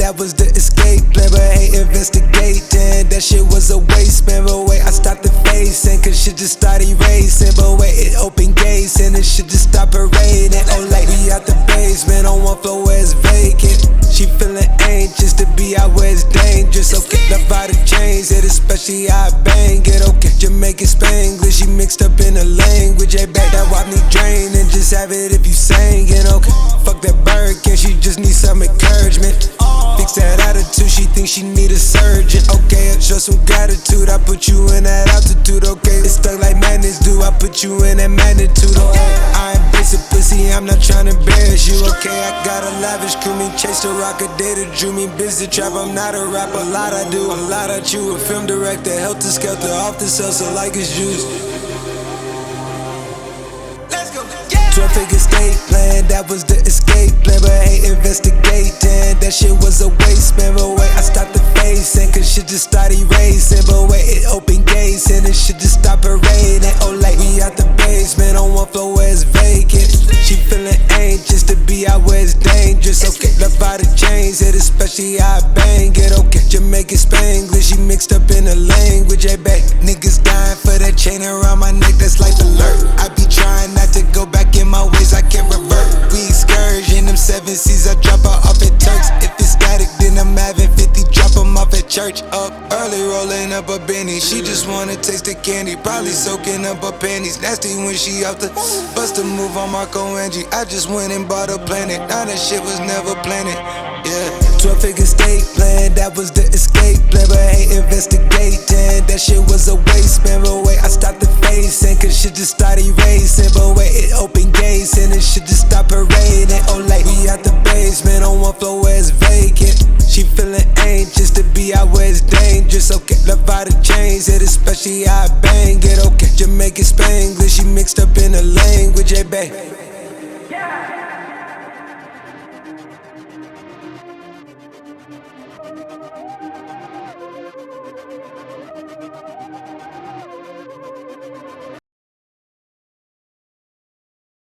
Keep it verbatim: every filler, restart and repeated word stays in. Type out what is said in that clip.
that was the escape plan, but hate investigating. That shit was a waste, man, but wait, I stopped the facing, cause shit just started racing. But wait, it opened gates, and it shit just stopped parading. Oh, like we out the basement, on one floor where it's vacant. She feeling anxious to be out where it's dangerous. Okay, love how the chains hit, especially how I bang it. Okay, Jamaican Spanglish, she mixed up in the language. Hey, back that wop need drain, and just have it if you singing. Okay, fuck that Birkin, she just need some encouragement. Fix that attitude, she thinks she need a surgeon. Okay, show some gratitude, I put you in that altitude. Okay, it's stuck like madness, do I put you in that magnitude? Okay, I ain't basic pussy, I'm not trying to embarrass you. Okay, I got a lavish crew, me chase the rock, a data drew me busy trap. I'm not a rapper, a lot I do, a lot I chew. A film director, helter skelter, off the salsa like it's juice. twelve figure escape plan, that was the escape plan, but hate investigating. That shit was a waste, man, but wait, I stopped the facing, cause shit just started racing. But wait, it opened gates, and it shit just stopped parading. Oh, like we out the basement, on one floor where it's vacant. She feeling anxious to be out where it's dangerous. Okay, love how the chains hit, especially how I bang it. Okay, Jamaican Spanglish, she mixed up in the language. Hey, back, niggas dying for that chain around my neck, that's life alert. I be trying not to go back in my ways, I can't revert. We excursion, them seven C's, I drop her off at Turks. If it's static, then I'm having fifty, drop them off at church. Up early, rolling up a Benny. She just wanna taste the candy, probably soaking up her panties. Nasty when she out the bust a move on Marco Angie. I just went and bought a planet, now that shit was never planned. Yeah, twelve figure escape plan, that was the escape plan, but hate investigating. That shit was a waste, man, but wait, I stopped the facing, cause shit just started racing. But wait, it opened gates, and it shit just stopped parading. Oh, like we out the basement, on one floor where it's vacant. She feeling anxious to be out where it's dangerous. Okay, love how the chains hit, especially how I bang it. Okay, Jamaican Spanglish, she mixed up in the language. Hey, babe.